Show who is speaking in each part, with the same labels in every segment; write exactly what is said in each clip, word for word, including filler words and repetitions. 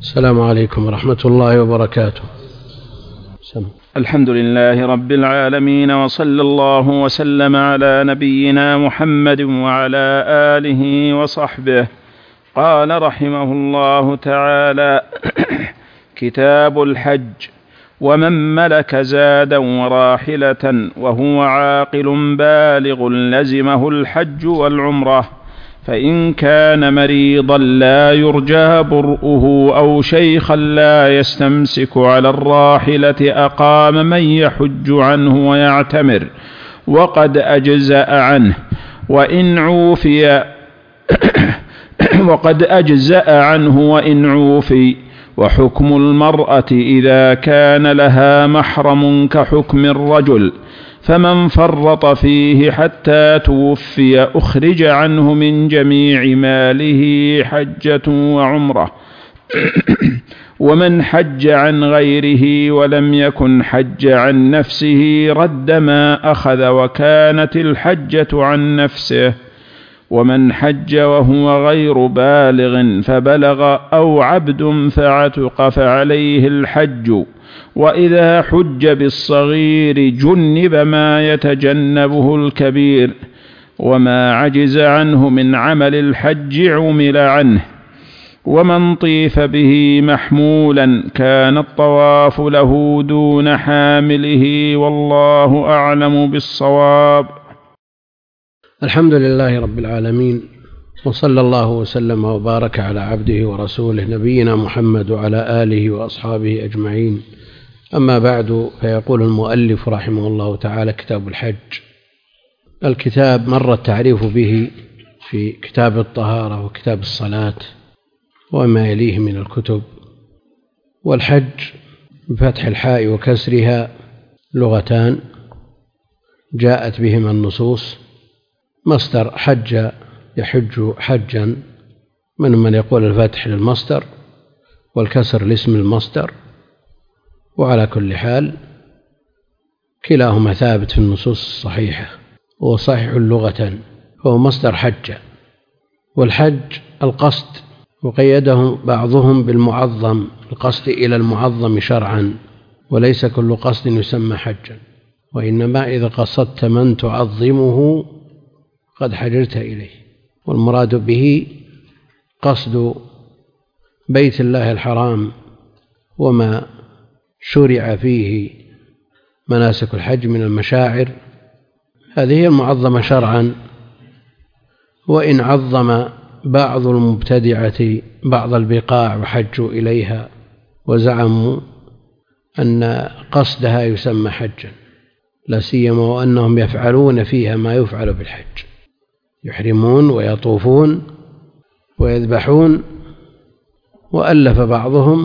Speaker 1: السلام عليكم ورحمة الله وبركاته. سم.
Speaker 2: الحمد لله رب العالمين، وصلى الله وسلم على نبينا محمد وعلى آله وصحبه. قال رحمه الله تعالى: كتاب الحج: ومن ملك زادا وراحلة وهو عاقل بالغ لزمه الحج والعمرة، فإن كان مريضا لا يرجى برؤه أو شيخا لا يستمسك على الراحلة أقام من يحج عنه ويعتمر وقد أجزأ عنه، وإن عوفي وقد أجزأ عنه وإن عوفي. وحكم المرأة إذا كان لها محرم كحكم الرجل، فمن فرط فيه حتى توفي أخرج عنه من جميع ماله حجة وعمرة. ومن حج عن غيره ولم يكن حج عن نفسه رد ما أخذ وكانت الحجة عن نفسه. ومن حج وهو غير بالغ فبلغ أو عبد فعتق فعليه الحج. وإذا حج بالصغير جنب ما يتجنبه الكبير، وما عجز عنه من عمل الحج عمل عنه. ومن طيف به محمولا كان الطواف له دون حامله، والله أعلم بالصواب.
Speaker 1: الحمد لله رب العالمين، وصلى الله وسلم وبارك على عبده ورسوله نبينا محمد وعلى آله وأصحابه أجمعين. أما بعد، فيقول المؤلف رحمه الله تعالى: كتاب الحج. الكتاب مر التعريف به في كتاب الطهارة وكتاب الصلاة وما يليه من الكتب. والحج بفتح الحاء وكسرها لغتان جاءت بهما النصوص. مصدر حج يحج حجا، من من يقول الفتح للمصدر والكسر لاسم المصدر، وعلى كل حال كلاهما ثابت في النصوص الصحيحة، وهو صحيح لغة، هو مصدر حج. والحج القصد، وقيده بعضهم بالمعظم، القصد إلى المعظم شرعا، وليس كل قصد يسمى حجا، وإنما إذا قصدت من تعظمه قد حجرت إليه. والمراد به قصد بيت الله الحرام وما شرع فيه مناسك الحج من المشاعر، هذه هي المعظمة شرعا. وإن عظم بعض المبتدعة بعض البقاع وحجوا إليها وزعموا أن قصدها يسمى حجا، لا سيما وأنهم يفعلون فيها ما يفعل بالحج، يحرمون ويطوفون ويذبحون. وألف بعضهم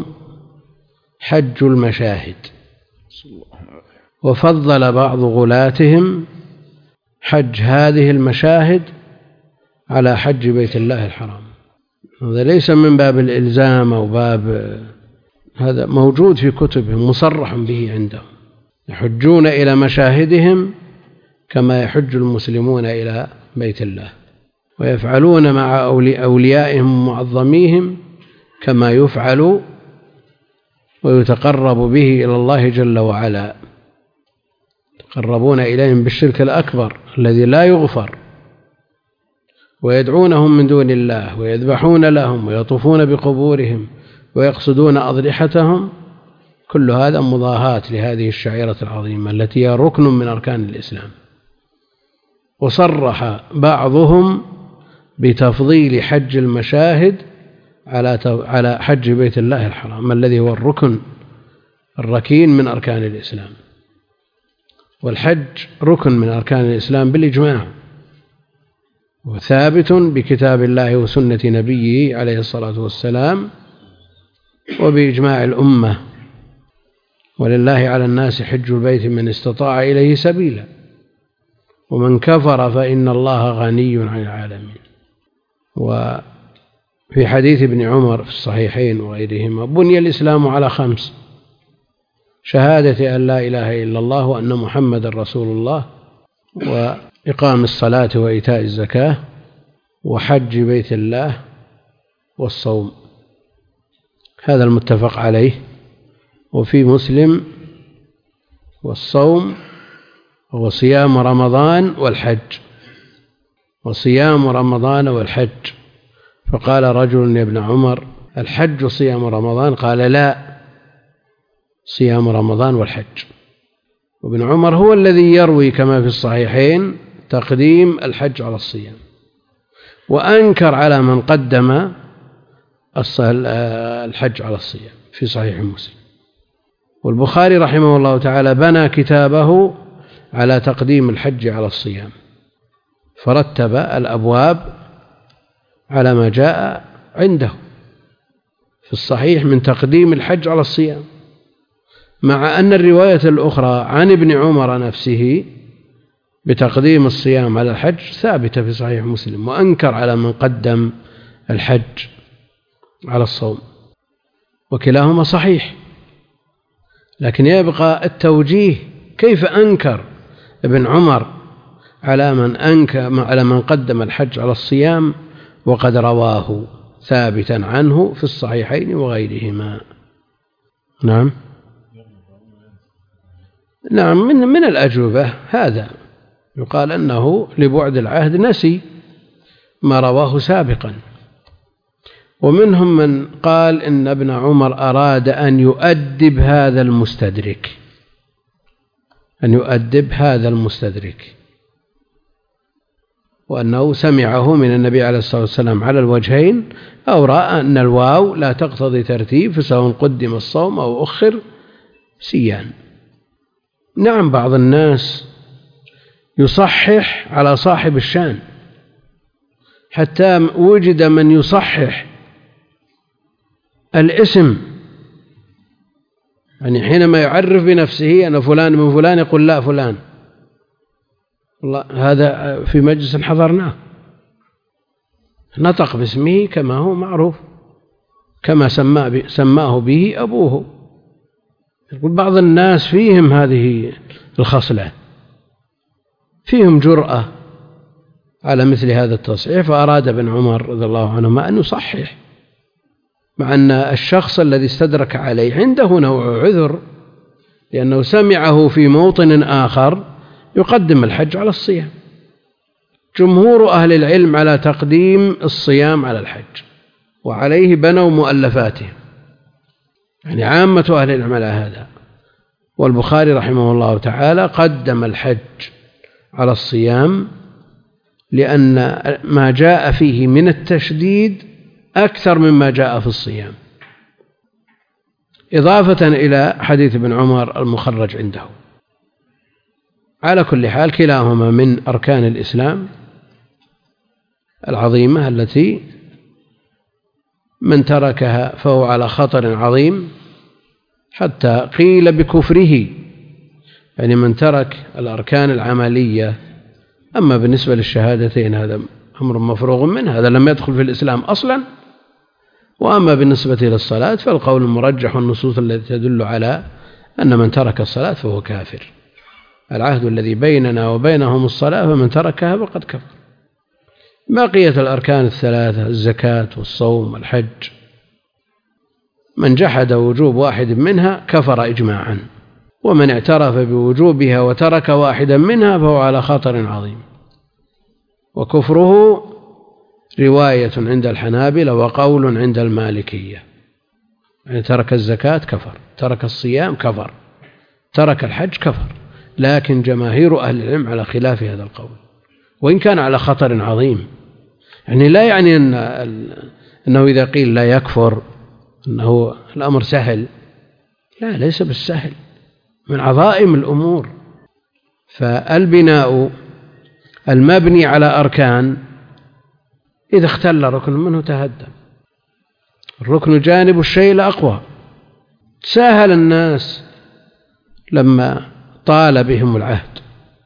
Speaker 1: حج المشاهد، وفضل بعض غلاتهم حج هذه المشاهد على حج بيت الله الحرام. هذا ليس من باب الإلزام أو باب، هذا موجود في كتبهم مصرح به عندهم، يحجون إلى مشاهدهم كما يحج المسلمون إلى بيت الله، ويفعلون مع أوليائهم ومعظميهم كما يفعل ويتقرب به إلى الله جل وعلا. يتقربون إليهم بالشرك الأكبر الذي لا يغفر، ويدعونهم من دون الله، ويذبحون لهم، ويطوفون بقبورهم، ويقصدون أضرحتهم. كل هذا مضاهاة لهذه الشعيرة العظيمة التي هي ركن من أركان الإسلام. وصرح بعضهم بتفضيل حج المشاهد على على حج بيت الله الحرام الذي هو الركن الركين من أركان الإسلام. والحج ركن من أركان الإسلام بالإجماع، وثابت بكتاب الله وسنة نبيه عليه الصلاة والسلام وبإجماع الأمة. ولله على الناس حج البيت من استطاع إليه سبيلا، ومن كفر فإن الله غني عن العالمين. وفي حديث ابن عمر في الصحيحين وغيرهما: بني الإسلام على خمس: شهادة أن لا إله إلا الله وأن محمد رسول الله، وإقام الصلاة وإيتاء الزكاة، وحج بيت الله، والصوم. هذا المتفق عليه. وفي مسلم: والصوم وصيام رمضان والحج، وصيام رمضان والحج. فقال رجل يا ابن عمر: الحج صيام رمضان؟ قال: لا، صيام رمضان والحج. وابن عمر هو الذي يروي كما في الصحيحين تقديم الحج على الصيام، وأنكر على من قدم الحج على الصيام في صحيح مسلم. والبخاري رحمه الله تعالى بنى كتابه على تقديم الحج على الصيام، فرتب الأبواب على ما جاء عنده في الصحيح من تقديم الحج على الصيام، مع أن الرواية الأخرى عن ابن عمر نفسه بتقديم الصيام على الحج ثابتة في صحيح مسلم، وأنكر على من قدم الحج على الصوم، وكلاهما صحيح. لكن يبقى التوجيه: كيف أنكر ابن عمر على من أنكر على من قدم الحج على الصيام وقد رواه ثابتا عنه في الصحيحين وغيرهما؟ نعم نعم من من الأجوبة هذا، يقال أنه لبعد العهد نسي ما رواه سابقا. ومنهم من قال إن ابن عمر أراد أن يؤدب هذا المستدرك، أن يؤدب هذا المستدرك، وأنه سمعه من النبي عليه الصلاة والسلام على الوجهين، أو رأى أن الواو لا تقتضي ترتيب، فسواء قدم الصوم أو أخر سيان. نعم، بعض الناس يصحح على صاحب الشان، حتى وجد من يصحح الاسم، يعني حينما يعرف بنفسه أنا فلان من فلان يقول لا فلان، والله هذا في مجلس حضرناه نطق باسمه كما هو معروف، كما سماه به أبوه. يقول بعض الناس فيهم هذه الخصلة، فيهم جرأة على مثل هذا التصحيح، فأراد ابن عمر رضي الله عنهما أن يصحح، مع أن الشخص الذي استدرك عليه عنده نوع عذر، لأنه سمعه في موطن آخر يقدم الحج على الصيام. جمهور أهل العلم على تقديم الصيام على الحج، وعليه بنوا مؤلفاتهم، يعني عامة أهل العلم على هذا. والبخاري رحمه الله تعالى قدم الحج على الصيام لأن ما جاء فيه من التشديد أكثر مما جاء في الصيام، إضافة إلى حديث ابن عمر المخرج عنده. على كل حال كلاهما من أركان الإسلام العظيمة التي من تركها فهو على خطر عظيم، حتى قيل بكفره، يعني من ترك الأركان العملية. أما بالنسبة للشهادتين هذا أمر مفروغ منه، هذا لم يدخل في الإسلام أصلا. وأما بالنسبة للصلاة فالقول المرجح والنصوص التي تدل على أن من ترك الصلاة فهو كافر. العهد الذي بيننا وبينهم الصلاة، فمن تركها فقد كفر. بقية الأركان الثلاثة الزكاة والصوم والحج، من جحد وجوب واحد منها كفر إجماعا، ومن اعترف بوجوبها وترك واحدا منها فهو على خطر عظيم. وكفره رواية عند الحنابلة وقول عند المالكية، يعني ترك الزكاة كفر، ترك الصيام كفر، ترك الحج كفر. لكن جماهير أهل العلم على خلاف هذا القول، وإن كان على خطر عظيم. يعني لا يعني أن أنه إذا قيل لا يكفر أنه الأمر سهل، لا، ليس بالسهل، من عظائم الأمور. فالبناء المبني على أركان إذا اختل ركن منه تهدم. الركن جانب الشيء الأقوى. ساهل الناس لما طال بهم العهد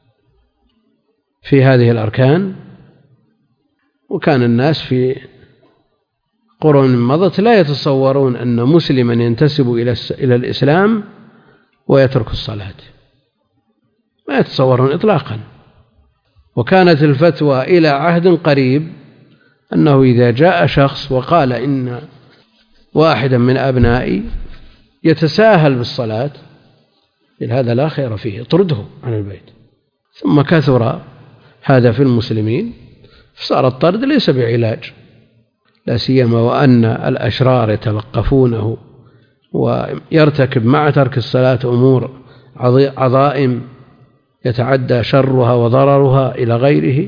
Speaker 1: في هذه الأركان، وكان الناس في قرون مضت لا يتصورون أن مسلما ينتسب إلى الإسلام ويترك الصلاة، ما يتصورون إطلاقا. وكانت الفتوى إلى عهد قريب أنه إذا جاء شخص وقال إن واحدا من أبنائي يتساهل بالصلاة، هذا لا خير فيه، اطرده عن البيت. ثم كثر هذا في المسلمين، فصار الطرد ليس بعلاج، لا سيما وأن الأشرار يتلقفونه، ويرتكب مع ترك الصلاة أمور عظائم يتعدى شرها وضررها إلى غيره.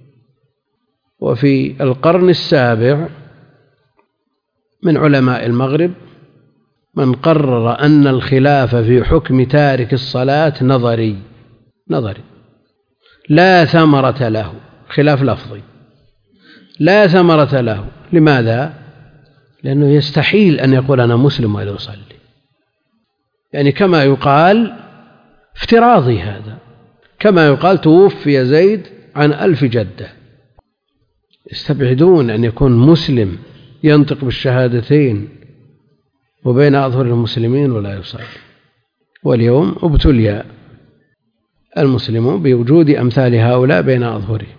Speaker 1: وفي القرن السابع من علماء المغرب من قرر أن الخلاف في حكم تارك الصلاة نظري نظري لا ثمرة له، خلاف لفظي لا ثمرة له. لماذا؟ لأنه يستحيل أن يقول أنا مسلم ولا أصلي، يعني كما يقال افتراضي، هذا كما يقال توفي زيد عن ألف جدة. يستبعدون أن يكون مسلم ينطق بالشهادتين وبين أظهر المسلمين ولا يصلي. واليوم ابتلي المسلمون بوجود أمثال هؤلاء بين أظهرهم،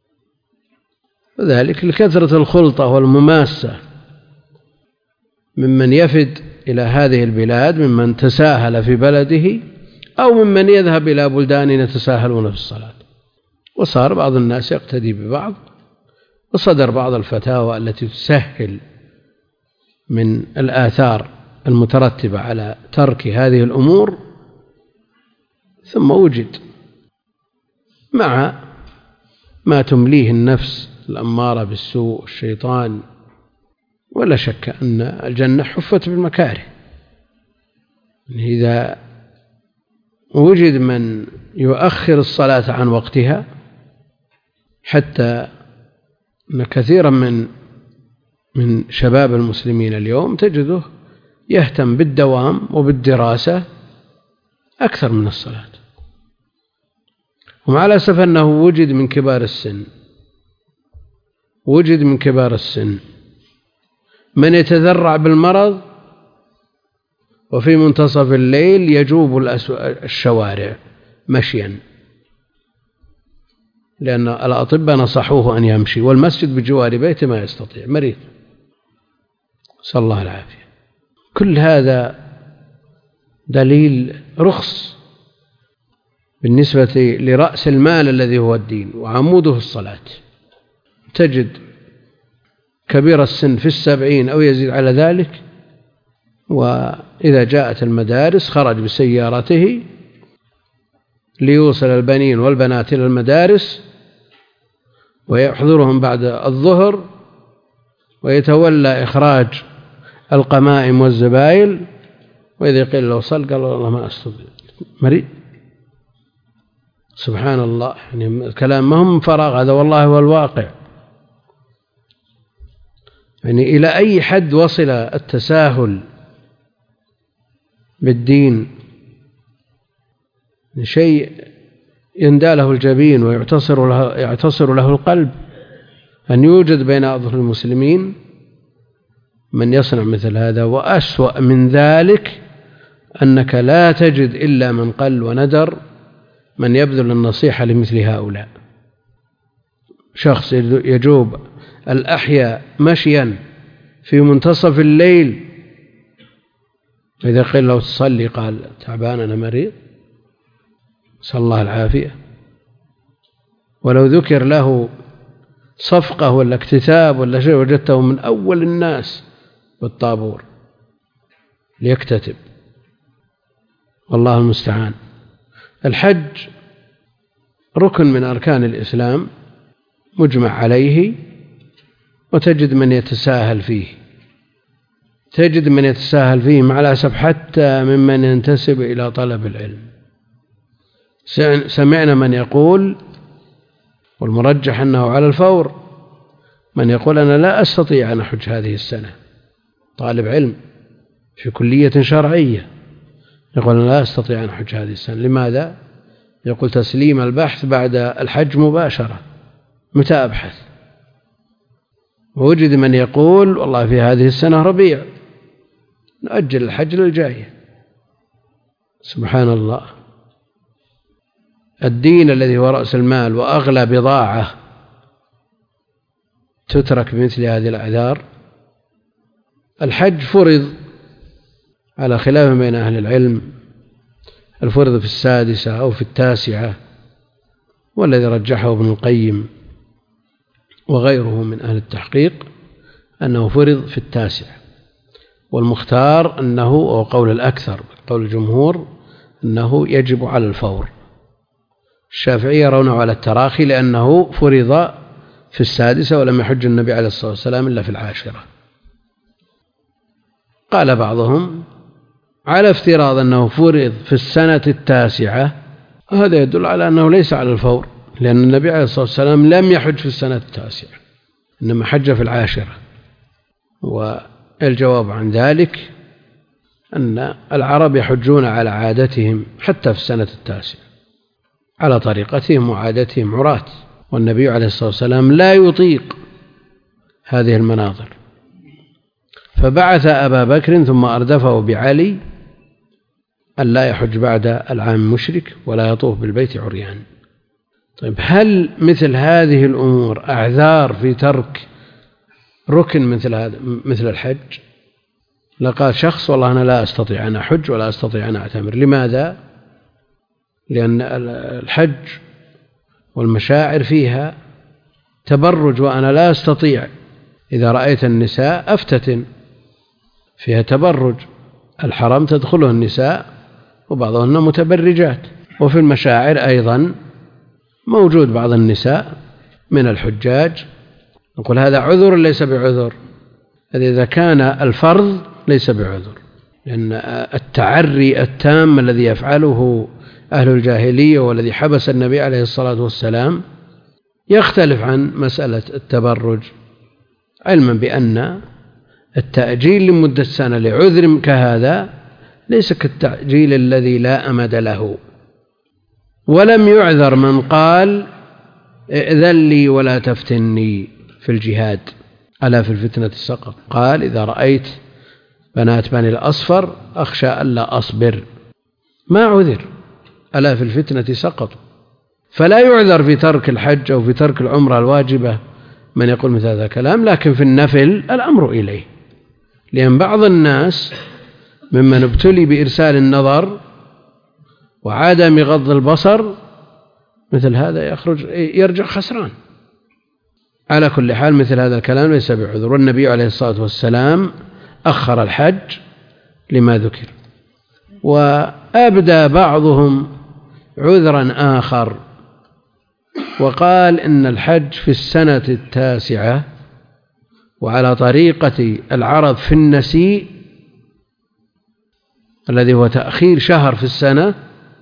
Speaker 1: وذلك لكثرة الخلطة والمماسة ممن يفد إلى هذه البلاد، ممن تساهل في بلده أو ممن يذهب إلى بلدان يتساهلون في الصلاة. وصار بعض الناس يقتدي ببعض، وصدر بعض الفتاوى التي تسهل من الآثار المترتبة على ترك هذه الأمور. ثم وجد مع ما تمليه النفس الأمارة بالسوء والشيطان، ولا شك أن الجنة حفت بالمكاره. إذا وجد من يؤخر الصلاة عن وقتها، حتى أن كثيرا من من شباب المسلمين اليوم تجده يهتم بالدوام وبالدراسة أكثر من الصلاة. ومع الأسف أنه وجد من كبار السن وجد من كبار السن من يتذرع بالمرض، وفي منتصف الليل يجوب الشوارع مشيا، لأن الأطباء نصحوه أن يمشي، والمسجد بجوار بيته ما يستطيع، مريض، صلى الله العافية. كل هذا دليل رخص بالنسبة لرأس المال الذي هو الدين وعموده الصلاة. تجد كبير السن في السبعين أو يزيد على ذلك، وإذا جاءت المدارس خرج بسيارته ليوصل البنين والبنات إلى المدارس ويحضرهم بعد الظهر، ويتولى إخراج القمائم والزبائل، وإذا قيل له صل قال والله ما أستطيع، مريض. سبحان الله، يعني الكلام ما هم من فراغ، هذا والله هو الواقع. يعني إلى أي حد وصل التساهل بالدين، شيء يندى له الجبين ويعتصر له, يعتصر له القلب، أن يوجد بين أظهر المسلمين من يصنع مثل هذا. وأسوأ من ذلك أنك لا تجد إلا من قل وندر من يبذل النصيحة لمثل هؤلاء. شخص يجوب الأحياء مشيا في منتصف الليل، إذا قيل له تصلي قال تعبان أنا مريض، صلى الله العافية. ولو ذكر له صفقة ولا اكتتاب ولا شيء وجدته من أول الناس بالطابور ليكتتب، والله المستعان. الحج ركن من أركان الإسلام مجمع عليه، وتجد من يتساهل فيه تجد من يتساهل فيه مع الأسف حتى ممن ينتسب إلى طلب العلم. سمعنا من يقول، والمرجح أنه على الفور، من يقول أنا لا أستطيع أن أحج هذه السنة، طالب علم في كلية شرعية يقول أنا لا أستطيع أن أحج هذه السنة. لماذا؟ يقول تسليم البحث بعد الحج مباشرة، متى أبحث؟ ووجد من يقول والله في هذه السنة ربيع، نؤجل الحج للجاية. سبحان الله. الدين الذي هو رأس المال وأغلى بضاعة تترك بمثل هذه الأعذار، الحج فرض على خلاف بين أهل العلم، الفرض في السادسة أو في التاسعة، والذي رجحه ابن القيم وغيره من أهل التحقيق أنه فرض في التاسعة، والمختار أنه، أو قول الأكثر قول الجمهور، أنه يجب على الفور. الشافعية يرونه على التراخي لأنه فرض في السادسة ولم يحج النبي عليه الصلاة والسلام إلا في العاشرة. قال بعضهم على افتراض أنه فرض في السنة التاسعة، هذا يدل على أنه ليس على الفور، لأن النبي عليه الصلاة والسلام لم يحج في السنة التاسعة إنما حج في العاشرة. والجواب عن ذلك أن العرب يحجون على عادتهم حتى في السنة التاسعة على طريقتهم وعادتهم عراة، والنبي عليه الصلاة والسلام لا يطيق هذه المناظر، فبعث أبا بكر ثم أردفه بعلي أن لا يحج بعد العام مشرك ولا يطوف بالبيت عريان. طيب، هل مثل هذه الأمور أعذار في ترك ركن مثل هذا مثل الحج؟ لقى شخص والله أنا لا أستطيع أن أحج ولا أستطيع أن أعتمر. لماذا؟ لأن الحج والمشاعر فيها تبرج وأنا لا أستطيع. إذا رأيت النساء أفتتن، فيها تبرج، الحرم تدخله النساء وبعضهن متبرجات. وفي المشاعر أيضا موجود بعض النساء من الحجاج، نقول هذا عذر ليس بعذر. إذا كان الفرض ليس بعذر، لأن التعري التام الذي يفعله أهل الجاهلية والذي حبس النبي عليه الصلاة والسلام يختلف عن مسألة التبرج، علما بأن التأجيل لمدة سنة لعذر كهذا ليس كالتأجيل الذي لا أمد له. ولم يعذر من قال ائذن لي ولا تفتني في الجهاد، ألا في الفتنة سقط. قال إذا رأيت بنات بني الأصفر أخشى ألا أصبر، ما عذر، ألا في الفتنة سقط. فلا يعذر في ترك الحج أو في ترك العمرة الواجبة من يقول مثل هذا الكلام. لكن في النفل الأمر إليه، لأن بعض الناس ممن ابتلي بإرسال النظر وعدم غض البصر مثل هذا يخرج يرجع خسران. على كل حال مثل هذا الكلام ليس بعذر، والنبي عليه الصلاة والسلام أخر الحج لما ذكر. وأبدى بعضهم عذرا آخر وقال إن الحج في السنة التاسعة وعلى طريقة العرب في النسيء الذي هو تأخير شهر في السنة،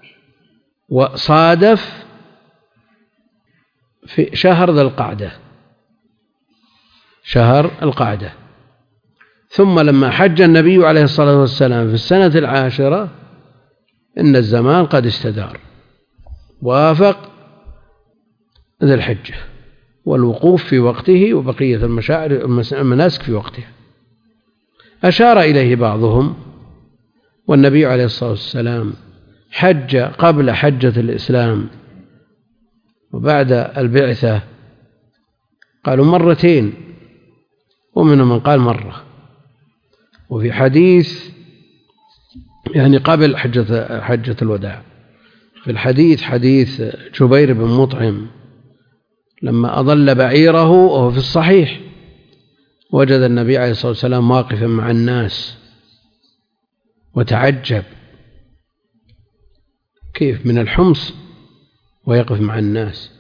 Speaker 1: وصادف في شهر ذي القعدة، شهر القعدة. ثم لما حج النبي عليه الصلاة والسلام في السنة العاشرة إن الزمان قد استدار، وافق ذي الحجة والوقوف في وقته وبقية المشاعر المناسك في وقتها. أشار إليه بعضهم والنبي عليه الصلاة والسلام حج قبل حجة الإسلام وبعد البعثة، قالوا مرتين، ومنهم من قال مرة. وفي حديث يعني قبل حجة, حجة الوداع، في الحديث حديث جبير بن مطعم لما أضل بعيره وهو في الصحيح وجد النبي عليه الصلاة والسلام واقفا مع الناس وتعجب كيف من الحمص ويقف مع الناس،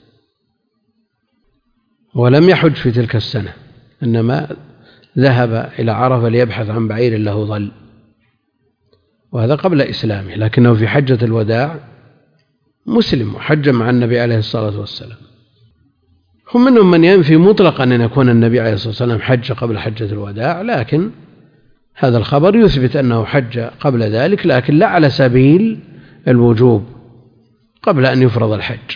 Speaker 1: ولم يحج في تلك السنة إنما ذهب إلى عرفة ليبحث عن بعير له ظل، وهذا قبل إسلامه، لكنه في حجة الوداع مسلم وحج مع النبي عليه الصلاة والسلام. هم منهم من ينفي مطلقا أن يكون النبي عليه الصلاة والسلام حج قبل حجة الوداع، لكن هذا الخبر يثبت أنه حج قبل ذلك، لكن لا على سبيل الوجوب قبل أن يفرض الحج.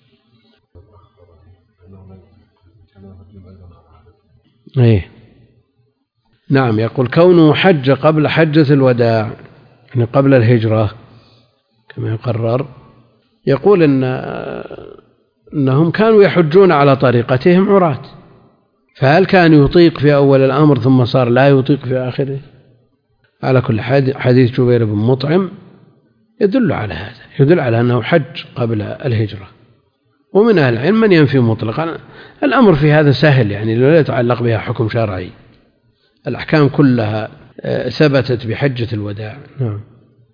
Speaker 1: إيه نعم، يقول كونه حج قبل حجة الوداع يعني قبل الهجرة كما يقرر. يقول إن أنهم كانوا يحجون على طريقتهم عراة، فهل كان يطيق في أول الأمر ثم صار لا يطيق في آخره؟ على كل حديث جبير بن مطعم يدل على هذا، يدل على أنه حج قبل الهجرة. ومن أهل العلم من ينفي مطلقا. الأمر في هذا سهل، يعني لا يتعلق بها حكم شرعي، الأحكام كلها ثبتت بحجة الوداع. نعم.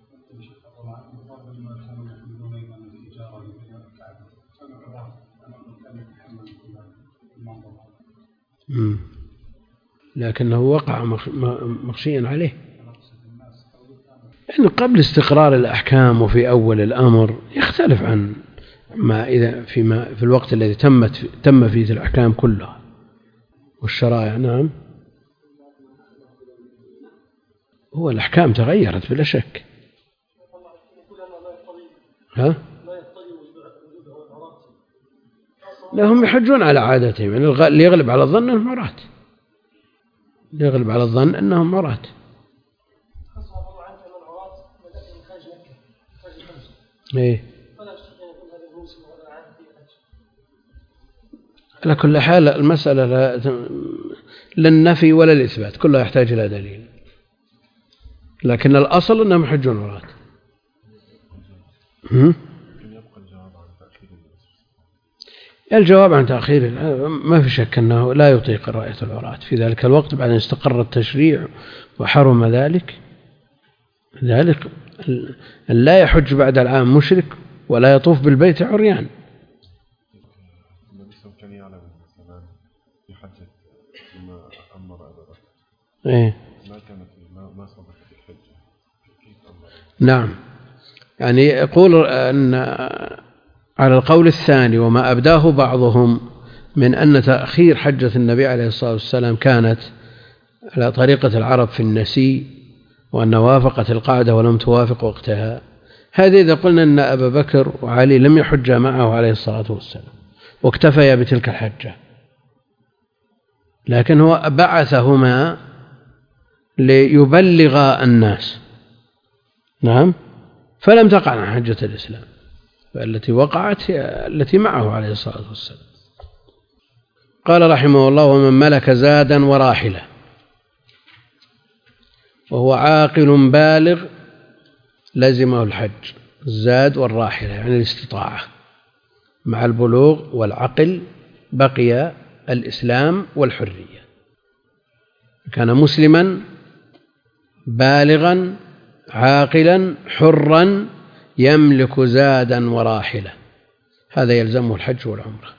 Speaker 1: لكنه وقع مخشيا عليه، يعني قبل استقرار الأحكام وفي أول الأمر يختلف عن ما إذا فيما في الوقت الذي تمت تم فيه الأحكام كلها والشرائع. نعم، هو الأحكام تغيرت بلا شك. ها؟ لا، هم يحجون على عادتهم، يعني اللي يغلب على الظن أنهم عراة، اللي يغلب على الظن أنهم عراة. إيه. على كل حال المسألة لا النفي ولا الإثبات، كلها يحتاج إلى دليل، لكن الأصل أنهم يحجون عراة. الجواب عن تأخير ما في شك أنه لا يطيق رؤية العراة في ذلك الوقت بعد أن استقر التشريع وحرم ذلك. ذلك أن لا يحج بعد العام مشرك ولا يطوف بالبيت عريان. إيه؟ نعم، يعني يقول أن على القول الثاني وما أبداه بعضهم من أن تأخير حجة النبي عليه الصلاة والسلام كانت على طريقة العرب في النسي، وأن وافقت القاعدة ولم توافق وقتها. هذه إذا قلنا أن أبا بكر وعلي لم يحجا معه عليه الصلاة والسلام واكتفيا بتلك الحجة، لكن هو بعثهما ليبلغا الناس. نعم، فلم تقع عن حجة الإسلام، فالتي وقعت هي التي معه عليه الصلاة والسلام. قال رحمه الله: ومن ملك زادا وراحلة وهو عاقل بالغ لزمه الحج. الزاد والراحلة يعني الاستطاعة، مع البلوغ والعقل بقي الإسلام والحرية. كان مسلما بالغا عاقلا حرا يملك زادا وراحلة، هذا يلزمه الحج والعمرة.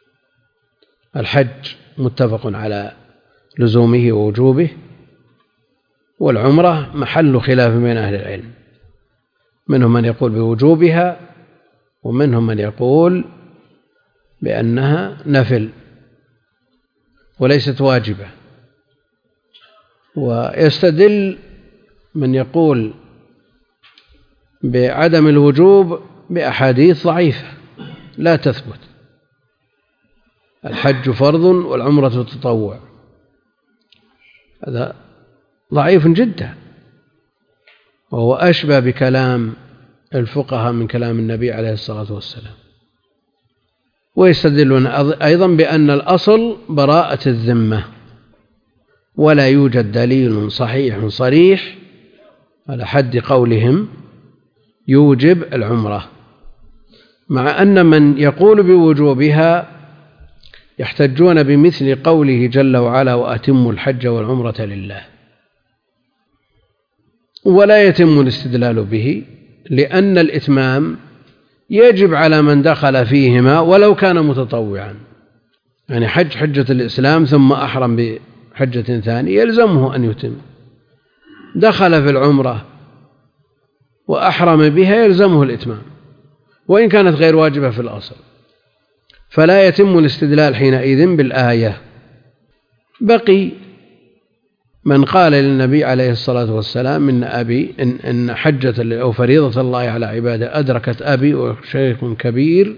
Speaker 1: الحج متفق على لزومه ووجوبه، والعمرة محل خلاف بين أهل العلم، منهم من يقول بوجوبها ومنهم من يقول بأنها نفل وليست واجبة. ويستدل من يقول بعدم الوجوب بأحاديث ضعيفة لا تثبت. الحج فرض والعمرة تطوع، هذا ضعيف جدا، وهو أشبه بكلام الفقهاء من كلام النبي عليه الصلاة والسلام. ويستدلون أيضا بأن الأصل براءة الذمة، ولا يوجد دليل صحيح صريح على حد قولهم يوجب العمرة، مع أن من يقول بوجوبها يحتجون بمثل قوله جل وعلا: وأتموا الحج والعمرة لله. ولا يتم الاستدلال به، لأن الإتمام يجب على من دخل فيهما ولو كان متطوعا، يعني حج حجة الإسلام ثم أحرم بحجة ثانية يلزمه أن يتم. دخل في العمرة وأحرم بها يلزمه الإتمام وإن كانت غير واجبة في الأصل، فلا يتم الاستدلال حينئذ بالآية. بقي من قال للنبي عليه الصلاة والسلام: إن أبي إن, إن حجة أو فريضة الله على عباده أدركت أبي وشيخ كبير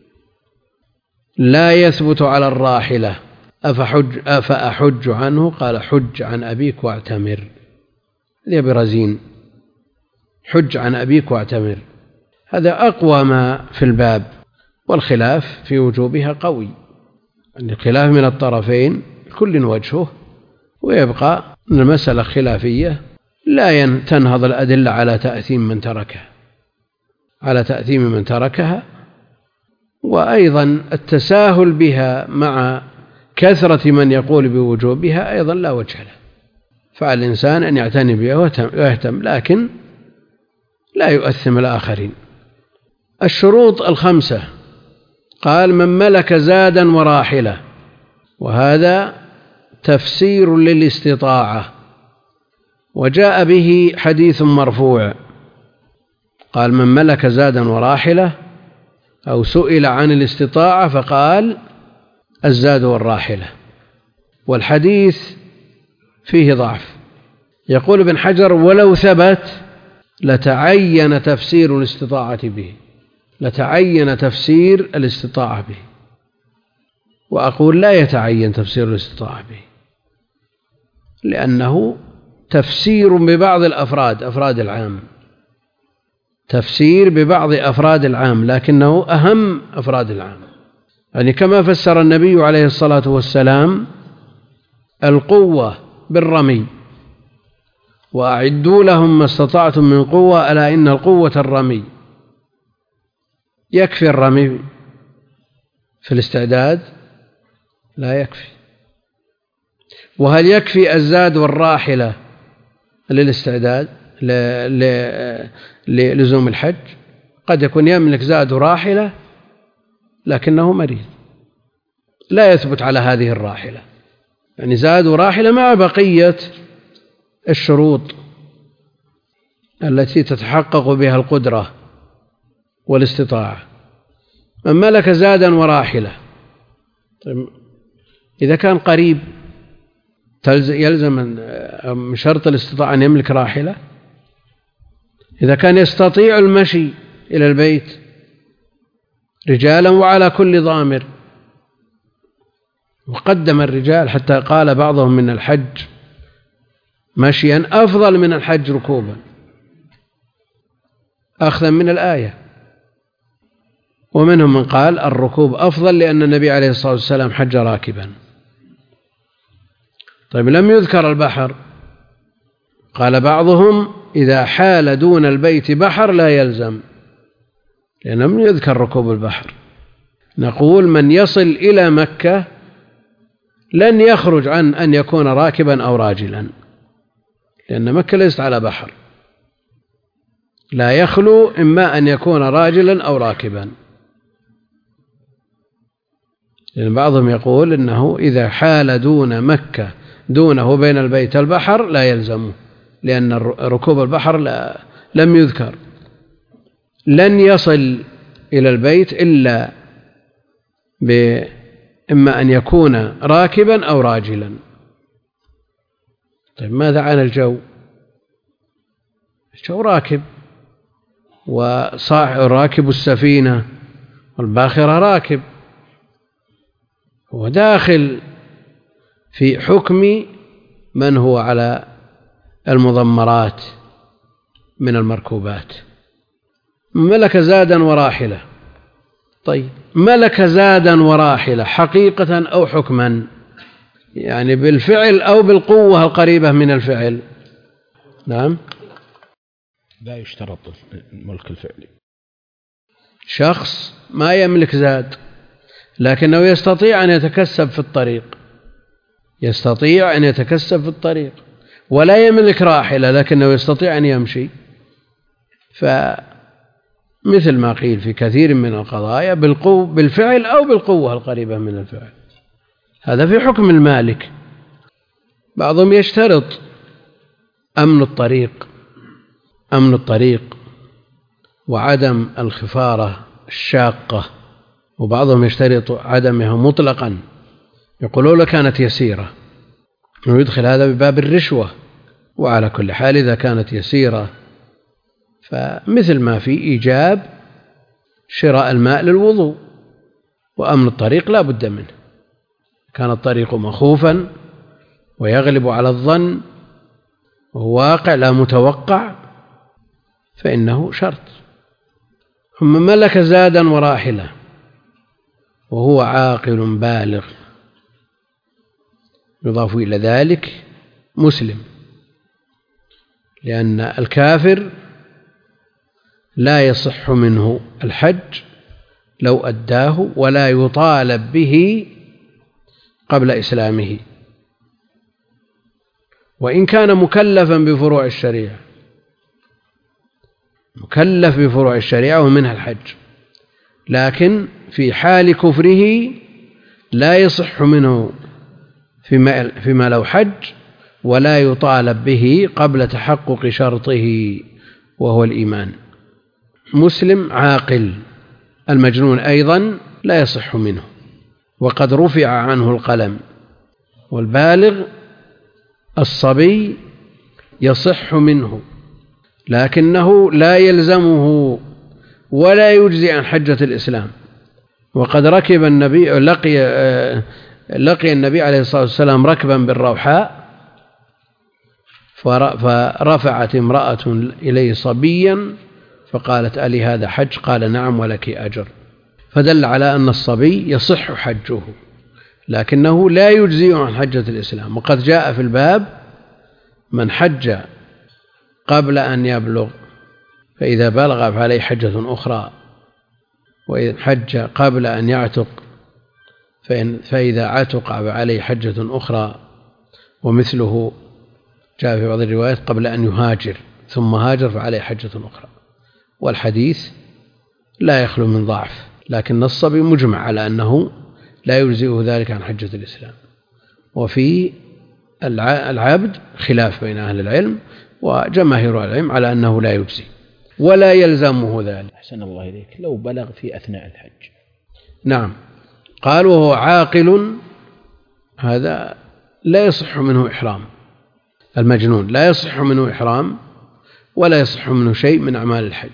Speaker 1: لا يثبت على الراحلة، أفحج أفأحج عنه؟ قال: حج عن أبيك واعتمر. يا برزين، حج عن أبيك واعتمر، هذا أقوى ما في الباب، والخلاف في وجوبها قوي، الخلاف من الطرفين لكل وجهه، ويبقى المسألة خلافية لا تنهض الأدلة على تأثيم من تركها على تأثيم من تركها وأيضا التساهل بها مع كثرة من يقول بوجوبها أيضا لا وجه له، فعلى الإنسان أن يعتني بها ويهتم، لكن لا يؤثم الآخرين. الشروط الخمسة قال: من ملك زادا وراحلة، وهذا تفسير للاستطاعة، وجاء به حديث مرفوع، قال: من ملك زادا وراحلة، أو سئل عن الاستطاعة فقال: الزاد والراحلة. والحديث فيه ضعف. يقول ابن حجر: ولو ثبت لتعين تفسير الاستطاعة به لتعين تفسير الاستطاعة به وأقول لا يتعين تفسير الاستطاعة به، لأنه تفسير ببعض الأفراد أفراد العام تفسير ببعض أفراد العام لكنه أهم أفراد العام. يعني كما فسر النبي عليه الصلاة والسلام القوة بالرمي: وأعدوا لهم ما استطعتم من قوة ألا إن القوة الرمي. يكفي الرمي في الاستعداد؟ لا يكفي. وهل يكفي الزاد والراحلة للاستعداد للزوم الحج؟ قد يكون يملك زاد وراحلة لكنه مريض لا يثبت على هذه الراحلة، يعني زاد وراحلة مع بقية الشروط التي تتحقق بها القدرة والاستطاعة. من ملك زادا وراحلة، طيب إذا كان قريب يلزم من شرط الاستطاعة أن يملك راحلة؟ إذا كان يستطيع المشي إلى البيت رجالا وعلى كل ضامر، وقدم الرجال حتى قال بعضهم من الحج مشيا أفضل من الحج ركوبا أخذا من الآية، ومنهم من قال الركوب أفضل لأن النبي عليه الصلاة والسلام حج راكبا. طيب لم يذكر البحر، قال بعضهم إذا حال دون البيت بحر لا يلزم، لأنه لم يذكر ركوب البحر. نقول من يصل إلى مكة لن يخرج عن أن يكون راكبا أو راجلا، لأن مكة ليست على بحر، لا يخلو إما أن يكون راجلا أو راكبا. لأن بعضهم يقول إنه إذا حال دون مكة دونه بين البيت البحر لا يلزمه، لأن ركوب البحر لا لم يذكر. لن يصل إلى البيت إلا إما أن يكون راكبا أو راجلا. طيب ماذا عن الجو؟ الجو راكب، وراكب السفينة والباخرة راكب، هو داخل في حكم من هو على المضمرات من المركوبات. ملك زادا وراحلة، طيب ملك زادا وراحلة حقيقة أو حكما؟ يعني بالفعل أو بالقوة القريبة من الفعل؟ نعم،
Speaker 2: لا يشترط الملك الفعلي.
Speaker 1: شخص ما يملك زاد لكنه يستطيع أن يتكسب في الطريق يستطيع أن يتكسب في الطريق ولا يملك راحلة لكنه يستطيع أن يمشي، فمثل ما قيل في كثير من القضايا بالقوة بالفعل أو بالقوة القريبة من الفعل، هذا في حكم المالك. بعضهم يشترط أمن الطريق أمن الطريق وعدم الخفارة الشاقة، وبعضهم يشترط عدمها مطلقا، يقولون كانت يسيرة، ويدخل هذا بباب الرشوة. وعلى كل حال إذا كانت يسيرة فمثل ما في إيجاب شراء الماء للوضوء، وأمن الطريق لا بد منه. كان الطريق مخوفا ويغلب على الظن وهو واقع لا متوقع فإنه شرط. ثم ملك زادا وراحلة وهو عاقل بالغ، يضاف إلى ذلك مسلم، لأن الكافر لا يصح منه الحج لو أداه ولا يطالب به قبل إسلامه، وإن كان مكلفا بفروع الشريعة، مكلف بفروع الشريعة ومنها الحج، لكن في حال كفره لا يصح منه فيما, فيما لو حج ولا يطالب به قبل تحقق شرطه وهو الإيمان. مسلم عاقل. المجنون أيضا لا يصح منه وقد رفع عنه القلم. والبالغ الصبي يصح منه لكنه لا يلزمه ولا يجزي عن حجة الإسلام. وقد ركب النبي لقي لقي النبي عليه الصلاة والسلام ركبا بالروحاء، فرفعت امرأة إليه صبيا فقالت: ألي هذا حج؟ قال: نعم ولك أجر. فدل على أن الصبي يصح حجه لكنه لا يجزي عن حجة الإسلام. وقد جاء في الباب: من حج قبل أن يبلغ فإذا بلغ فعليه حجة أخرى، وإن حج قبل أن يعتق فإذا عتق فعليه حجة أخرى. ومثله جاء في بعض الروايات: قبل أن يهاجر ثم هاجر فعليه حجة أخرى. والحديث لا يخلو من ضعف، لكن الصبي مجمع على أنه لا يجزئه ذلك عن حجة الإسلام. وفي العبد خلاف بين أهل العلم، وجماهير العلم على أنه لا يجزي ولا يلزمه ذلك.
Speaker 2: أحسن الله إليك. لو بلغ في أثناء الحج؟
Speaker 1: نعم. قال: وهو عاقل، هذا لا يصح منه إحرام. المجنون لا يصح منه إحرام ولا يصح منه شيء من أعمال الحج.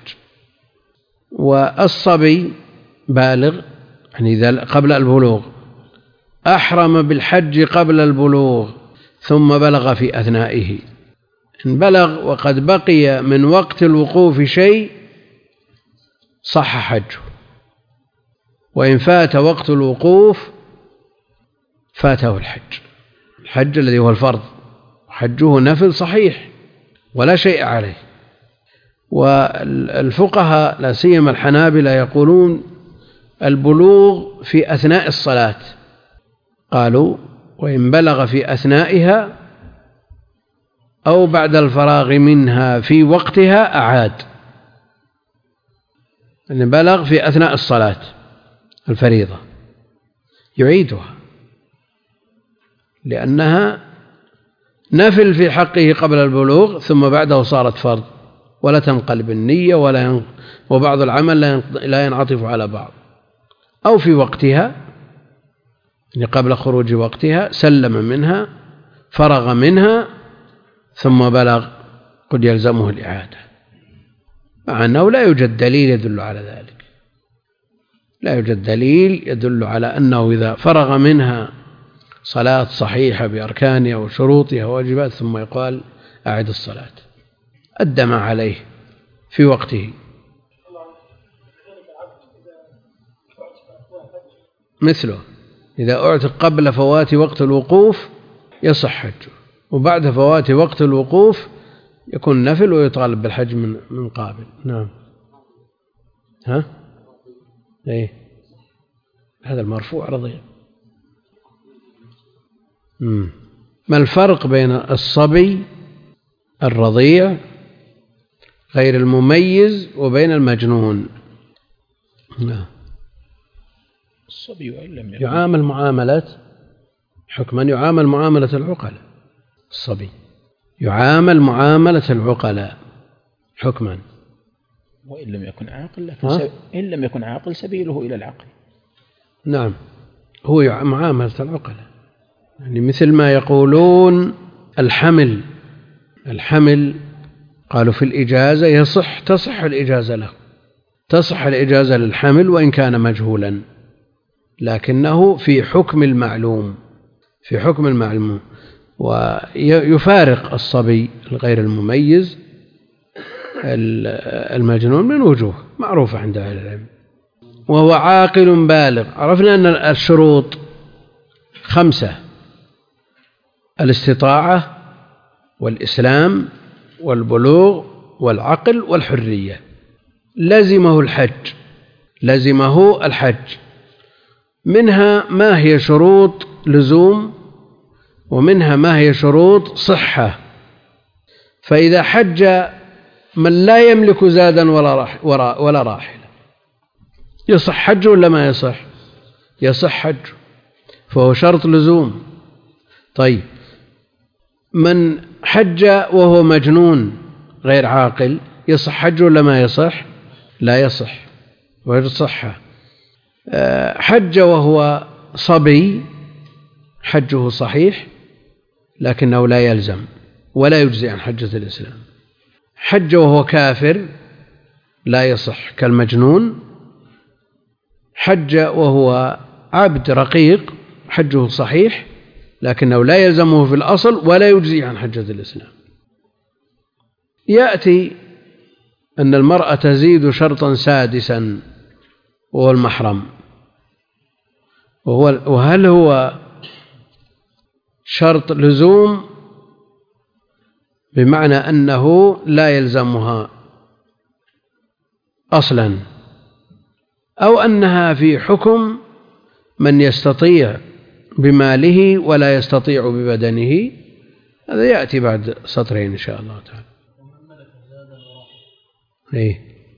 Speaker 1: والصبي بالغ، يعني إذا قبل البلوغ أحرم بالحج قبل البلوغ ثم بلغ في أثنائه، إن بلغ وقد بقي من وقت الوقوف شيء صح حجه، وإن فات وقت الوقوف فاته الحج. الحج الذي هو الفرض، حجه نفل صحيح ولا شيء عليه. والفقهاء لا سيما الحنابلة يقولون البلوغ في أثناء الصلاة، قالوا: وإن بلغ في أثنائها أو بعد الفراغ منها في وقتها أعاد. إن بلغ في أثناء الصلاة الفريضة يعيدها، لأنها نفل في حقه قبل البلوغ ثم بعده صارت فرض، ولا تنقلب النية ولا ين... وبعض العمل لا ينعطف على بعض. أو في وقتها، يعني قبل خروج وقتها سلم منها فرغ منها ثم بلغ، قد يلزمه الإعادة، مع أنه لا يوجد دليل يدل على ذلك. لا يوجد دليل يدل على أنه إذا فرغ منها صلاة صحيحة بأركانها وشروطها وواجبات ثم يقال أعد الصلاة، أدى ما عليه في وقته. مثله إذا أعتق قبل فوات وقت الوقوف يصح حجه، وبعد فوات وقت الوقوف يكون نفل ويطالب بالحج من من قابل. نعم. ها؟ إيه، هذا المرفوع رضيع. مم. ما الفرق بين الصبي الرضيع غير المميز وبين المجنون؟ نعم.
Speaker 2: الصبي وإن لم يكن
Speaker 1: يعامل معاملة حكما يعامل معاملة العقلاء. الصبي يعامل معاملة العقلاء حكما،
Speaker 2: وإن لم يكن عاقل، لكن سب... إن لم يكن عاقل سبيله إلى العقل.
Speaker 1: نعم، هو معاملة العقلاء، يعني مثل ما يقولون الحمل الحمل قالوا في الإجازة يصح تصح الإجازة له، تصح الإجازة للحمل وإن كان مجهولا، لكنه في حكم المعلوم في حكم المعلوم ويفارق الصبي الغير المميز المجنون من وجوه معروفة عند أهل العلم. وهو عاقل بالغ. عرفنا أن الشروط خمسة: الاستطاعة والإسلام والبلوغ والعقل والحرية، لزمه الحج لزمه الحج منها ما هي شروط لزوم ومنها ما هي شروط صحة. فإذا حج من لا يملك زادا ولا راحلة يصح حجه ولا ما يصح؟ يصح حجه، فهو شرط لزوم. طيب من حج وهو مجنون غير عاقل يصح حجه ولا ما يصح؟ لا يصح غير صحة. حج وهو صبي حجه صحيح لكنه لا يلزم ولا يجزي عن حجة الإسلام. حج وهو كافر لا يصح كالمجنون. حج وهو عبد رقيق حجه صحيح لكنه لا يلزمه في الأصل ولا يجزي عن حجة الإسلام. يأتي أن المرأة تزيد شرطا سادسا وهو المحرم، وهو وهل هو شرط لزوم بمعنى أنه لا يلزمها أصلا، أو أنها في حكم من يستطيع بماله ولا يستطيع ببدنه؟ هذا يأتي بعد سطرين إن شاء الله تعالى. إيه؟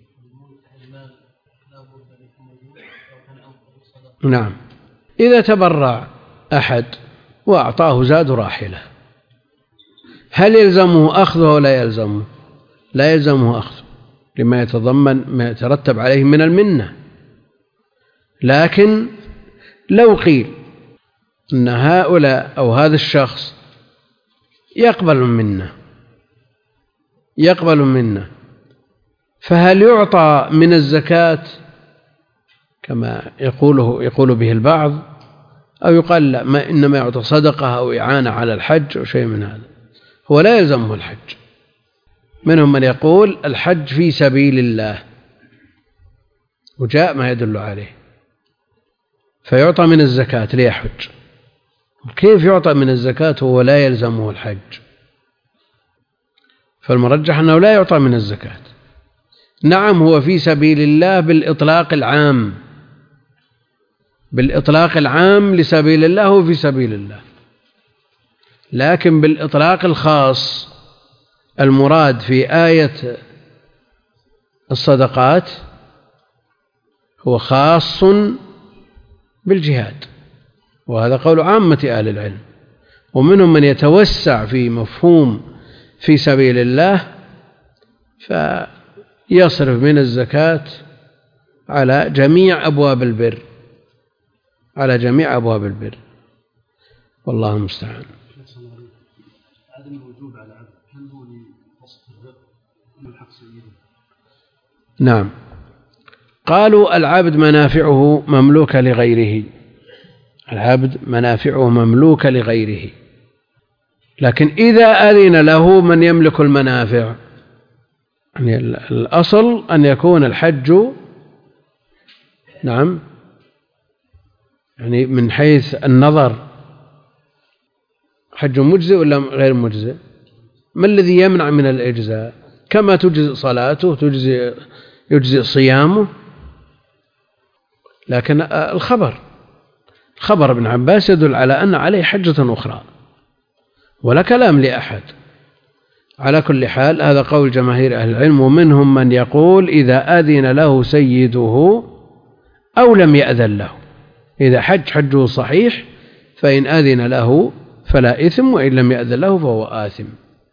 Speaker 1: نعم. إذا تبرع أحد وأعطاه زاد راحلة هل يلزمه أخذه ولا يلزمه؟ لا يلزمه أخذه لما يتضمن ما يترتب عليه من المنة. لكن لو قيل أن هؤلاء أو هذا الشخص يقبل منا يقبل منا فهل يعطى من الزكاة كما يقوله يقول به البعض، أو يقال لا ما إنما يعطى صدقة أو إعانة على الحج أو شيء من هذا؟ هو لا يلزمه الحج. منهم من يقول الحج في سبيل الله وجاء ما يدل عليه فيعطى من الزكاة ليحج. كيف يعطى من الزكاة وهو لا يلزمه الحج؟ فالمرجح أنه لا يعطى من الزكاة. نعم هو في سبيل الله بالإطلاق العام بالإطلاق العام لسبيل الله هو في سبيل الله، لكن بالإطلاق الخاص المراد في آية الصدقات هو خاص بالجهاد، وهذا قول عامة أهل العلم. ومنهم من يتوسع في مفهوم في سبيل الله فيصرف من الزكاة على جميع أبواب البر على جميع أبواب البر، والله المستعان.
Speaker 3: عدم الوجوب على عبد هل هو لوصف الرق من الحق سيده؟
Speaker 1: نعم. قالوا العبد منافعه مملوكة لغيره العبد منافعه مملوكة لغيره، لكن إذا أذن له من يملك المنافع، يعني الأصل أن يكون الحج نعم يعني من حيث النظر حج مجزئ ولا غير مجزئ؟ ما الذي يمنع من الإجزاء؟ كما تجزئ صلاته تجزئ يجزئ صيامه. لكن الخبر خبر ابن عباس يدل على أن عليه حجة أخرى ولا كلام لأحد. على كل حال هذا قول جماهير أهل العلم، ومنهم من يقول إذا أذن له سيده أو لم يأذن له، إذا حج حجه صحيح فإن أذن له فلا إثم وإن لم يأذن له فهو آثم.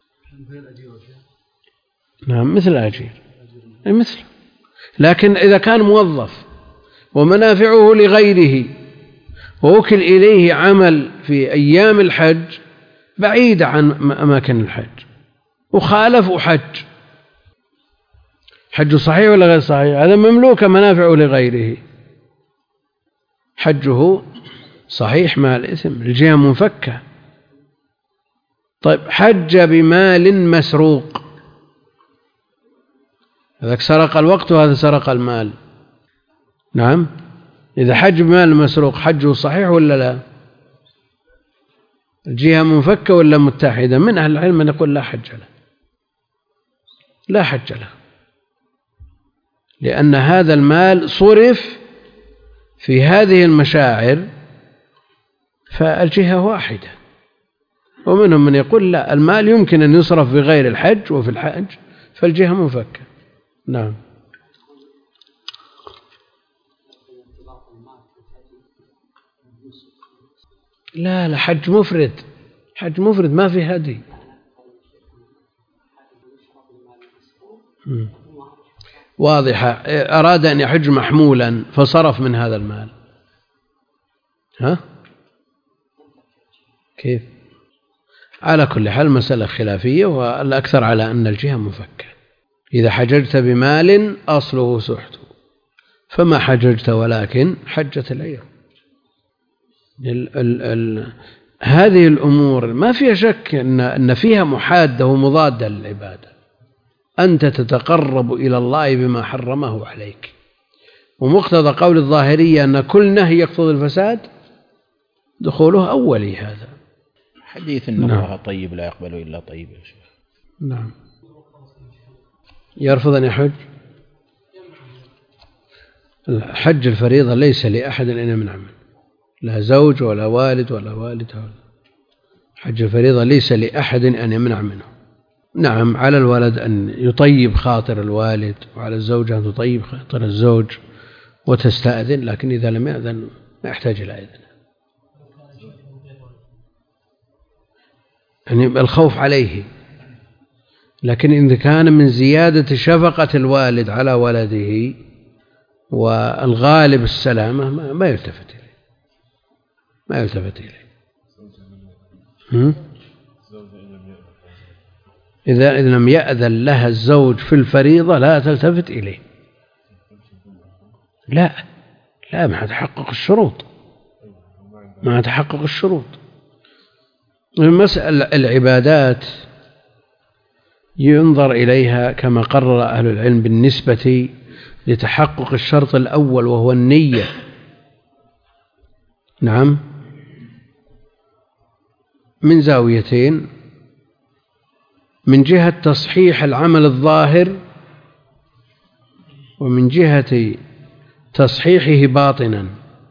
Speaker 1: نعم مثل الأجير مثل، لكن إذا كان موظف ومنافعه لغيره ووكل إليه عمل في أيام الحج بعيد عن أماكن الحج وخالف وحج، حجه صحيح ولا غير صحيح؟ هذا مملوك منافعه لغيره، حجه صحيح مع الإثم، الجهة منفكة. طيب حج بمال مسروق، هذاك سرق الوقت وهذا سرق المال. نعم إذا حج بمال مسروق حجه صحيح ولا لا؟ الجهة منفكة ولا متحدة؟ من أهل العلم من يقول لا حج له، لا حج له، لأن هذا المال صرف في هذه المشاعر فالجهة واحدة. ومنهم من يقول لا، المال يمكن أن يصرف في غير الحج وفي الحج فالجهة منفكة. نعم. لا لا، حج مفرد، حج مفرد ما في هدي. واضحة. أراد أن يحج محمولا فصرف من هذا المال، ها كيف؟ على كل حال مسألة خلافية، والأكثر على أن الجهة مفكة. إذا حججت بمال أصله سحت فما حججت ولكن حجت العير. ال ال ال هذه الأمور ما فيها شك أن, أن فيها محادة ومضادة للعبادة. أنت تتقرب إلى الله بما حرمه عليك، ومقتضى قول الظاهرية أن كل نهي يقتضي الفساد دخوله أولي. هذا
Speaker 4: حديث إن نعم. الله طيب لا يقبل إلا طيب يا شيخ.
Speaker 1: نعم. يرفض أن يحج. حج الفريضة ليس لأحد أن يمنع منه، لا زوج ولا والد ولا والدة. حج الفريضة ليس لأحد أن يمنع منه. نعم، على الولد أن يطيب خاطر الوالد، وعلى الزوجة أن تطيب خاطر الزوج وتستأذن، لكن إذا لم يأذن ما يحتاج إلى إذن. يعني الخوف عليه، لكن إذا كان من زيادة شفقة الوالد على ولده والغالب السلامة ما يلتفت إليه، ما يلتفت إليه. إذا لم يأذن لها الزوج في الفريضة لا تلتفت إليه. لا لا، ما تحقق الشروط، ما تحقق الشروط. المسألة العبادات ينظر إليها كما قرر أهل العلم بالنسبة لتحقق الشرط الأول وهو النية. نعم، من زاويتين: من جهة تصحيح العمل الظاهر، ومن جهة تصحيحه باطنا.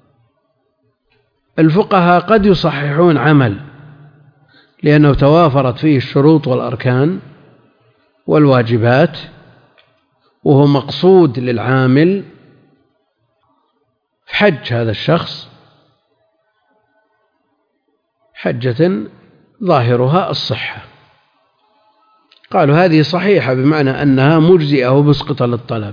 Speaker 1: الفقهاء قد يصححون عمل لأنه توافرت فيه الشروط والأركان والواجبات، وهو مقصود للعامل، حج هذا الشخص حجة ظاهرها الصحة. قالوا هذه صحيحة بمعنى أنها مجزئة ومسقطة للطلب،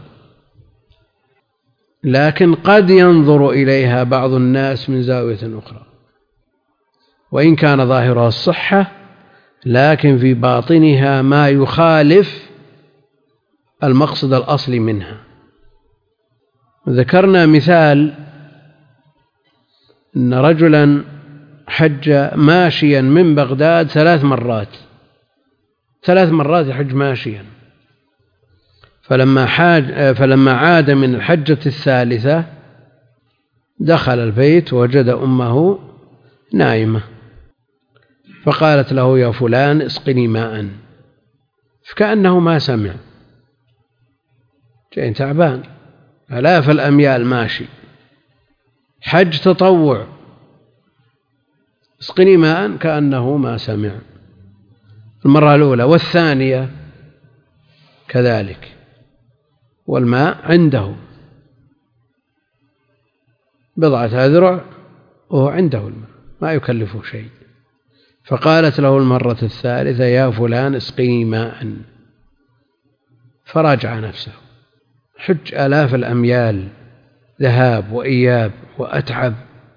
Speaker 1: لكن قد ينظر إليها بعض الناس من زاوية أخرى، وإن كان ظاهرها الصحة لكن في باطنها ما يخالف المقصد الأصلي منها. ذكرنا مثال أن رجلا حج ماشيا من بغداد ثلاث مرات ثلاث مرات يحج ماشيا، فلما, حاج فلما عاد من الحجة الثالثة دخل البيت وجد أمه نائمة، فقالت له: يا فلان اسقني ماء، فكأنه ما سمع، جاء تعبان آلاف الأميال ماشي، حج تطوع، اسقني ماء، كأنه ما سمع المرة الأولى. والثانية كذلك، والماء عنده بضعة أذرع وهو عنده الماء ما يكلفه شيء. فقالت له المرة الثالثة: يا فلان اسقني ماء، فراجع نفسه. حج آلاف الأميال ذهاب وإياب وأتعب،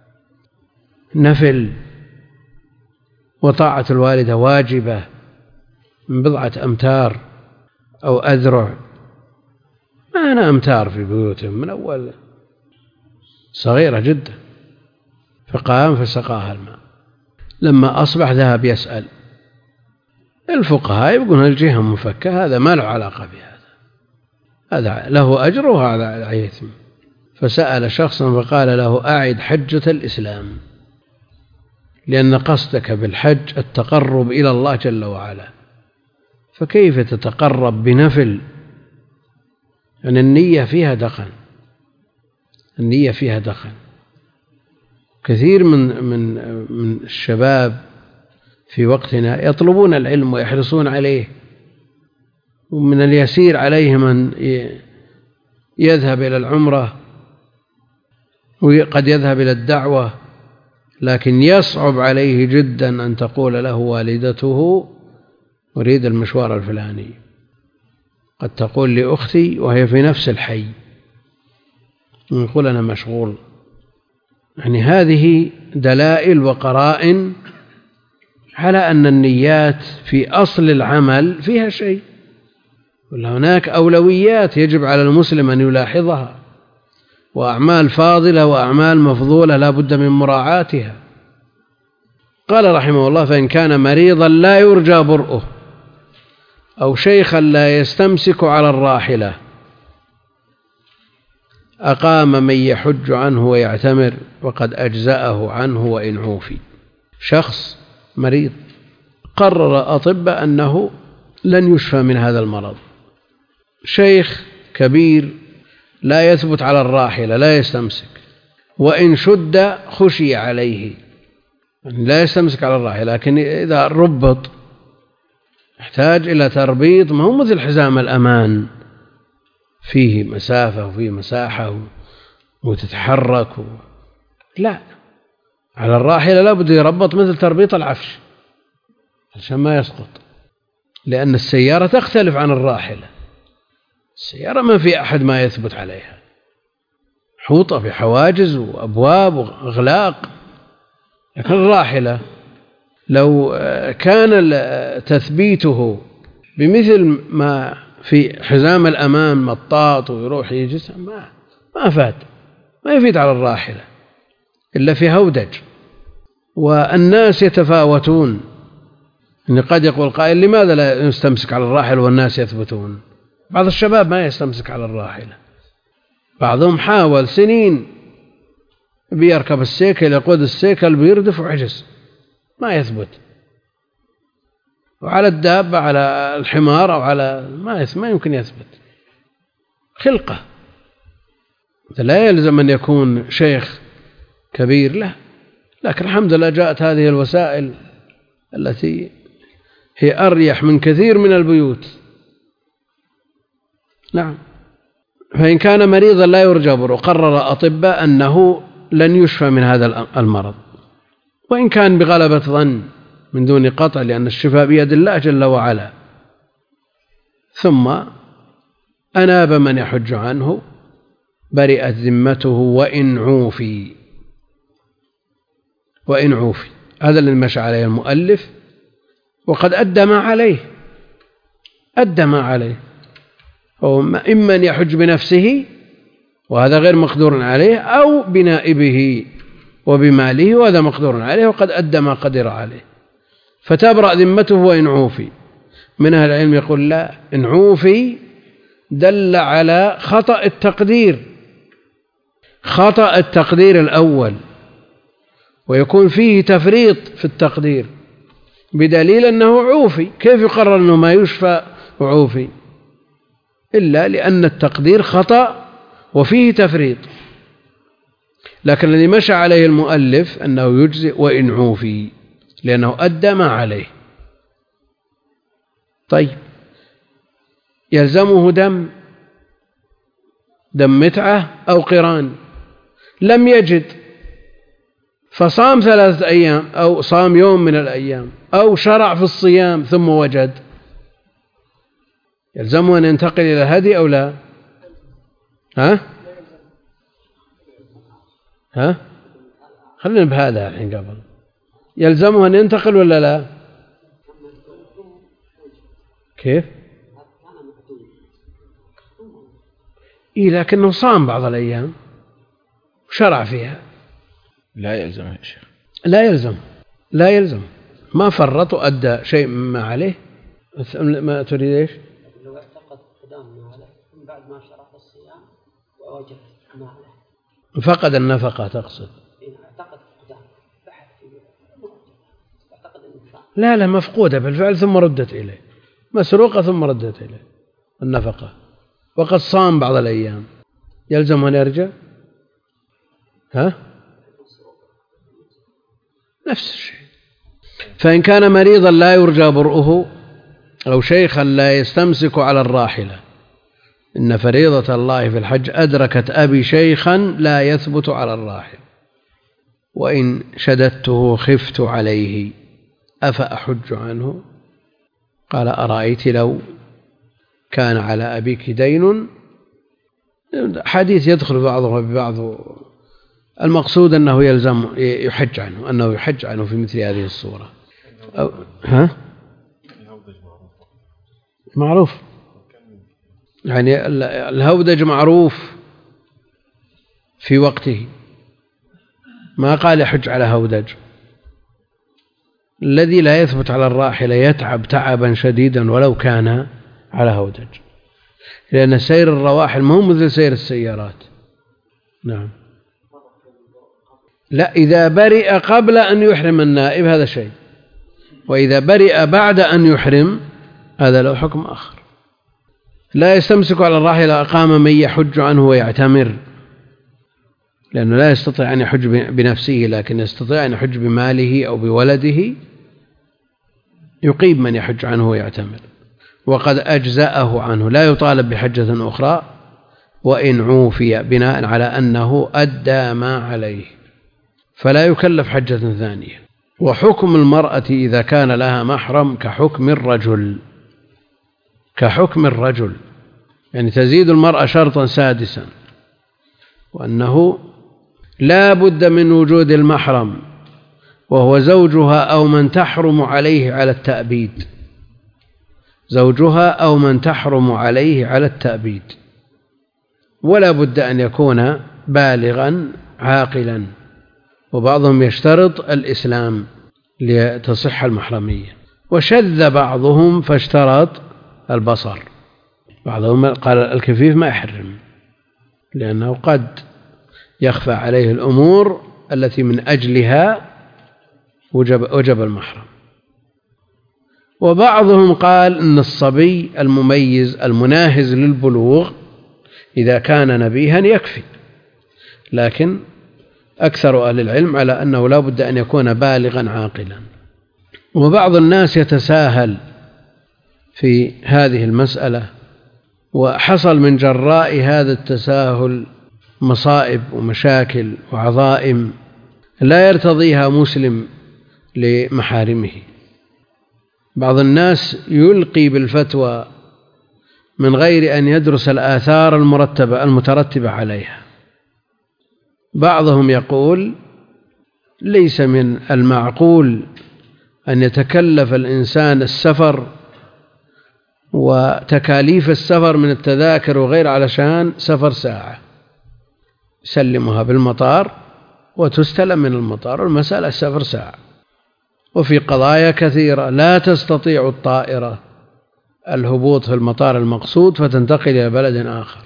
Speaker 1: نفل، وطاعة الوالدة واجبة من بضعة أمتار أو أذرع، ما أنا أمتار في بيوتهم من أول صغيرة جدا. فقام فسقاها الماء. لما أصبح ذهب يسأل الفقهاء، يقولون الجهة مفكة، هذا ما له علاقة بهذا، هذا له أجر وهذا عليه إثم. فسأل شخصا فقال له: أعد حجة الإسلام، لأن قصدك بالحج التقرب إلى الله جل وعلا، فكيف تتقرب بنفل؟ يعني النية فيها دخل، النية فيها دخل. كثير من من من الشباب في وقتنا يطلبون العلم ويحرصون عليه، ومن اليسير عليهم أن يذهب إلى العمرة وقد يذهب إلى الدعوة، لكن يصعب عليه جدا أن تقول له والدته أريد المشوار الفلاني. قد تقول لأختي وهي في نفس الحي، يقول أنا مشغول. يعني هذه دلائل وقرائن على أن النيات في أصل العمل فيها شيء، هناك أولويات يجب على المسلم أن يلاحظها، وأعمال فاضلة وأعمال مفضولة لا بد من مراعاتها. قال رحمه الله: فإن كان مريضا لا يرجى برؤه، أو شيخا لا يستمسك على الراحلة، أقام من يحج عنه ويعتمر وقد أجزأه عنه وإن عوفي. شخص مريض قرر أطباء أنه لن يشفى من هذا المرض، شيخ كبير لا يثبت على الراحلة لا يستمسك، وإن شد خشي عليه، لا يستمسك على الراحلة، لكن إذا ربط يحتاج إلى تربيط، ما هو مثل حزام الأمان فيه مسافة وفيه مساحة وتتحرك و... لا، على الراحلة لا بد يربط مثل تربيط العفش عشان ما يسقط، لأن السيارة تختلف عن الراحلة. السيارة ما في أحد ما يثبت عليها، حوطة في حواجز وأبواب وأغلاق، لكن الراحلة لو كان تثبيته بمثل ما في حزام الأمان مطاط ويروح يجلس، ما ما فات، ما يفيد على الراحلة إلا في هودج. والناس يتفاوتون، إن قد يقول قائل: لماذا لا يستمسك على الراحلة والناس يثبتون؟ بعض الشباب ما يستمسك على الراحلة، بعضهم حاول سنين بيركب السيكل، يقود السيكل بيردف وعجز ما يثبت، وعلى الدابة على الحمار أو على ما ما يمكن يثبت خلقة. لا يلزم أن يكون شيخ كبير له، لكن الحمد لله جاءت هذه الوسائل التي هي أريح من كثير من البيوت. نعم. فإن كان مريضا لا يرجى برؤه، قرر أطباء أنه لن يشفى من هذا المرض، وإن كان بغلبة ظن من دون قطع، لأن الشفاء بيد الله جل وعلا. ثم أناب من يحج عنه برئت ذمته وإن عوفي، وإن عوفي هذا اللي مشى عليه المؤلف، وقد أدى ما عليه، أدى ما عليه. إما أن يحج بنفسه وهذا غير مقدور عليه، أو بنائبه وبماله وهذا مقدور عليه، وقد أدى ما قدر عليه، فتبرأ ذمته وإن عوفي. من أهل العلم يقول لا، إن عوفي دل على خطأ التقدير، خطأ التقدير الأول، ويكون فيه تفريط في التقدير بدليل أنه عوفي. كيف يقرر أنه ما يشفى وعوفي؟ إلا لأن التقدير خطأ وفيه تفريط. لكن الذي مشى عليه المؤلف أنه يجزئ وإن عوفي، لأنه أدى ما عليه. طيب، يلزمه دم دم متعة أو قران، لم يجد فصام ثلاثة أيام أو صام يوم من الأيام أو شرع في الصيام ثم وجد، يلزمه أن ينتقل إلى الهدي أو لا؟ ها؟ ها؟ خلينا بهذا الحين قبل، يلزمه أن ينتقل ولا لا؟ كيف؟ إيه، لكنه صام بعض الأيام وشرع فيها.
Speaker 4: لا يلزم يا شيخ،
Speaker 1: لا يلزم، لا يلزم، ما فرط وأدى شيء مما عليه. ما تريد إيش؟
Speaker 5: لو اعتقد قدام ما عليه من بعد ما شرع الصيام ووجد ما عليه،
Speaker 1: فقد النفقة تقصد؟
Speaker 5: اعتقد قدام بحث
Speaker 1: لا لا مفقودة بالفعل ثم ردت إليه، مسروقة ثم ردت إليه النفقة، وقد صام بعض الأيام، يلزم أن يرجع؟ ها؟ نفس الشيء. فإن كان مريضا لا يرجى برؤه أو شيخا لا يستمسك على الراحلة، إن فريضة الله في الحج أدركت أبي شيخا لا يثبت على الراحل، وإن شددته خفت عليه أفأحج عنه؟ قال أرأيت لو كان على أبيك دين. حديث يدخل بعضه ببعض، المقصود أنه يلزم يحج عنه، أنه يحج عنه في مثل هذه الصورة. أو ها؟ معروف، يعني الهودج معروف في وقته، ما قال يحج على هودج. الذي لا يثبت على الراحلة يتعب تعبا شديدا ولو كان على هودج، لأن سير الرواحل مو مثل سير السيارات. نعم. لا، إذا برئ قبل أن يحرم النائب هذا شيء، وإذا برئ بعد أن يحرم هذا له حكم آخر. لا يستمسك على الراحلة أقام من يحج عنه ويعتمر، لأنه لا يستطيع أن يحج بنفسه، لكن يستطيع أن يحج بماله أو بولده، يقيم من يحج عنه ويعتمر، وقد أجزأه عنه، لا يطالب بحجة أخرى وإن عوفي، بناء على أنه أدى ما عليه، فلا يكلف حجة ثانية. وحكم المرأة إذا كان لها محرم كحكم الرجل، كحكم الرجل، يعني تزيد المرأة شرطا سادسا، وأنه لا بد من وجود المحرم، وهو زوجها أو من تحرم عليه على التأبيد، زوجها أو من تحرم عليه على التأبيد، ولا بد أن يكون بالغا عاقلا، وبعضهم يشترط الإسلام لتصح المحرمية، وشذ بعضهم فاشترط البصر. بعضهم قال الكفيف ما يحرم، لأنه قد يخفى عليه الأمور التي من أجلها وجب, وجب المحرم. وبعضهم قال إن الصبي المميز المناهز للبلوغ إذا كان نبيها يكفي، لكن أكثر أهل العلم على أنه لا بد أن يكون بالغا عاقلا. وبعض الناس يتساهل في هذه المسألة، وحصل من جراء هذا التساهل مصائب ومشاكل وعظائم لا يرتضيها مسلم لمحارمه. بعض الناس يلقي بالفتوى من غير أن يدرس الآثار المرتبة المترتبة عليها. بعضهم يقول ليس من المعقول أن يتكلف الإنسان السفر وتكاليف السفر من التذاكر وغير علشان سفر ساعة، يسلمها بالمطار وتستلم من المطار، والمسألة السفر ساعة. وفي قضايا كثيرة لا تستطيع الطائرة الهبوط في المطار المقصود فتنتقل إلى بلد آخر،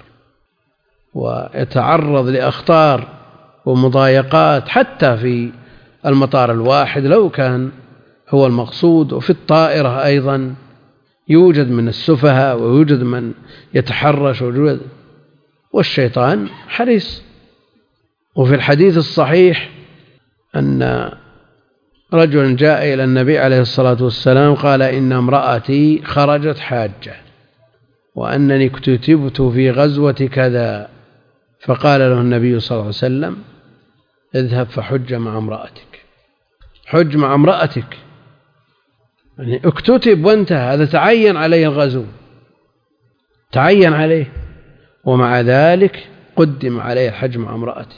Speaker 1: ويتعرض لأخطار ومضايقات حتى في المطار الواحد لو كان هو المقصود. وفي الطائرة أيضا يوجد من السفهاء ويوجد من يتحرش ويوجد، والشيطان حريص. وفي الحديث الصحيح أن رجل جاء إلى النبي عليه الصلاة والسلام قال إن امرأتي خرجت حاجة وأنني اكتتبت في غزوة كذا، فقال له النبي صلى الله عليه وسلم اذهب فحج مع امرأتك، حج مع امرأتك، يعني اكتتب وانتهى، هذا تعين عليه الغزو، تعين عليه، ومع ذلك قدم عليه الحج مع امرأته.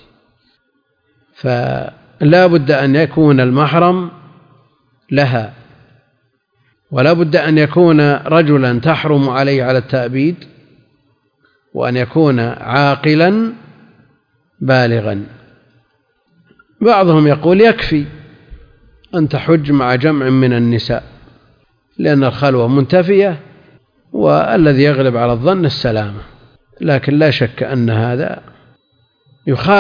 Speaker 1: فلا بد أن يكون المحرم لها، ولا بد أن يكون رجلا تحرم عليه على التأبيد، وأن يكون عاقلا بالغا. بعضهم يقول يكفي أن تحج مع جمع من النساء لأن الخلوة منتفية والذي يغلب على الظن السلامة، لكن لا شك أن هذا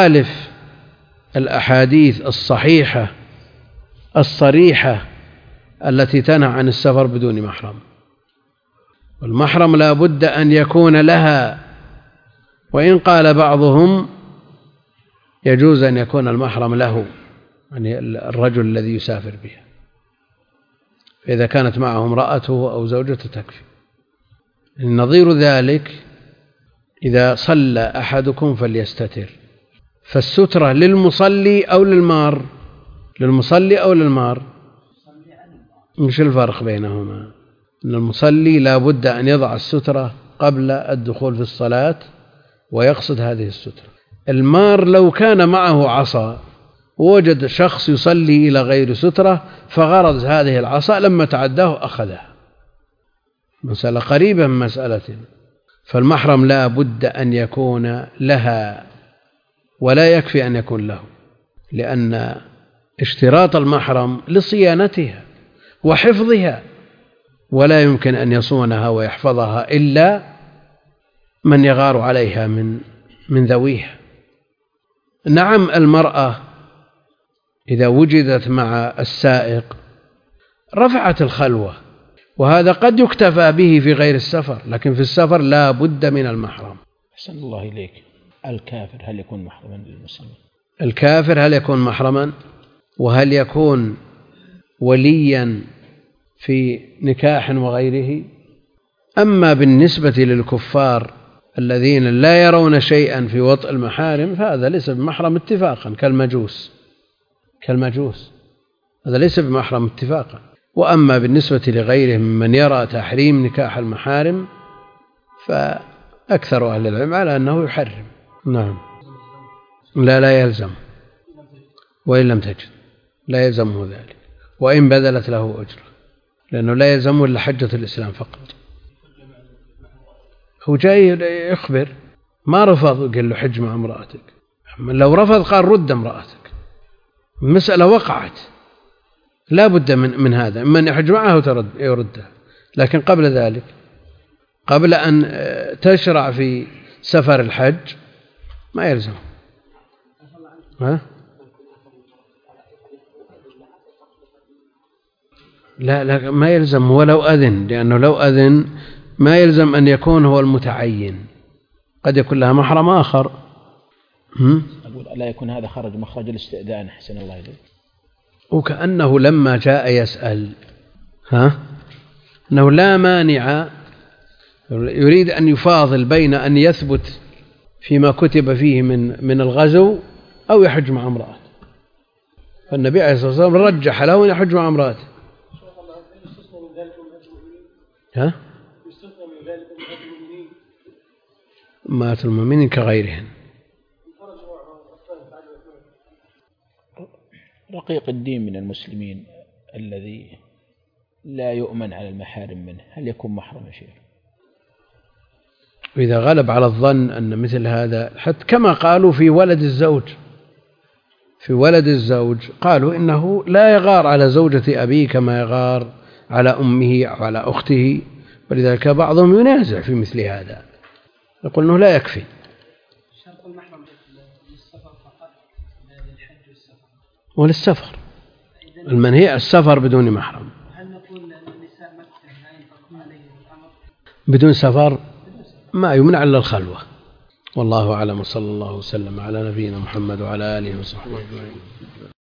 Speaker 1: يخالف الأحاديث الصحيحة الصريحة التي تنهى عن السفر بدون محرم. والمحرم لا بد أن يكون لها، وإن قال بعضهم يجوز أن يكون المحرم له، يعني الرجل الذي يسافر بها، فإذا كانت معه امرأته أو زوجته تكفي. نظير ذلك إذا صلى أحدكم فليستتر، فالسترة للمصلي أو للمار؟ للمصلي أو للمار؟ مش الفرق بينهما؟ أن المصلي لا بد أن يضع السترة قبل الدخول في الصلاة ويقصد هذه السترة. المار لو كان معه عصا ووجد شخص يصلي إلى غير سترة فغرز هذه العصا، لما تعداه أخذها، مسألة قريبة من مسألة. فالمحرم لا بد أن يكون لها ولا يكفي أن يكون له، لأن اشتراط المحرم لصيانتها وحفظها، ولا يمكن أن يصونها ويحفظها إلا من يغار عليها من من ذويها. نعم، المرأة إذا وجدت مع السائق رفعت الخلوة، وهذا قد يكتفى به في غير السفر، لكن في السفر لا بد من المحرم.
Speaker 4: أحسن الله إليك. الكافر هل يكون محرما للمسلمين؟
Speaker 1: الكافر هل يكون محرما؟ وهل يكون وليا في نكاح وغيره؟ أما بالنسبة للكفار الذين لا يرون شيئا في وطء المحارم فهذا ليس بمحرم اتفاقا، كالمجوس كالمجوس هذا ليس بمحرم اتفاقا. وأما بالنسبة لغيرهم من يرى تحريم نكاح المحارم فأكثر أهل العلم على أنه يحرم. نعم. لا لا يلزم، وإن لم تجد لا يلزمه ذلك، وإن بذلت له أجر، لأنه لا يلزمه إلا حجة الإسلام فقط. هو جاي يخبر، ما رفض قال له حج مع امرأتك، لو رفض قال رد امرأتك، المسألة وقعت، لا بد من, من هذا، من يحج معه ترد يردها. لكن قبل ذلك، قبل أن تشرع في سفر الحج ما يلزم. ها؟ لا لا ما يلزم ولو أذن، لأنه لو أذن ما يلزم أن يكون هو المتعين، قد يكون لها محرم آخر.
Speaker 4: أقول لا يكون هذا خرج مخرج الاستئذان. أحسن الله إليك.
Speaker 1: وكأنه لما جاء يسأل ها أنه لا مانع، يريد أن يفاضل بين أن يثبت فيما كتب فيه من من الغزو أو يحج مع امرأة، فالنبي عليه الصلاة والسلام رجح له أن يحج مع امرأة. ها؟ مات المؤمنين كغيرهم.
Speaker 4: رقيق الدين من المسلمين الذي لا يؤمن على المحارم منه هل يكون محرم يا شيخ؟
Speaker 1: وإذا غلب على الظن أن مثل هذا، حتى كما قالوا في ولد الزوج في ولد الزوج قالوا إنه لا يغار على زوجة أبيه كما يغار على أمه أو على أخته، ولذلك بعضهم ينازع في مثل هذا، يقول أنه لا يكفي.
Speaker 5: شرط المحرم للسفر فقط للحج والسفر
Speaker 1: وللسفر المنهي السفر بدون محرم.
Speaker 5: هل نقول أن النساء مكة لا ينطبق عليهم الأمر
Speaker 1: بدون سفر؟ ما يمنع إلا الخلوة. والله أعلم، صلى الله وسلم على نبينا محمد وعلى آله وصحبه أجمعين.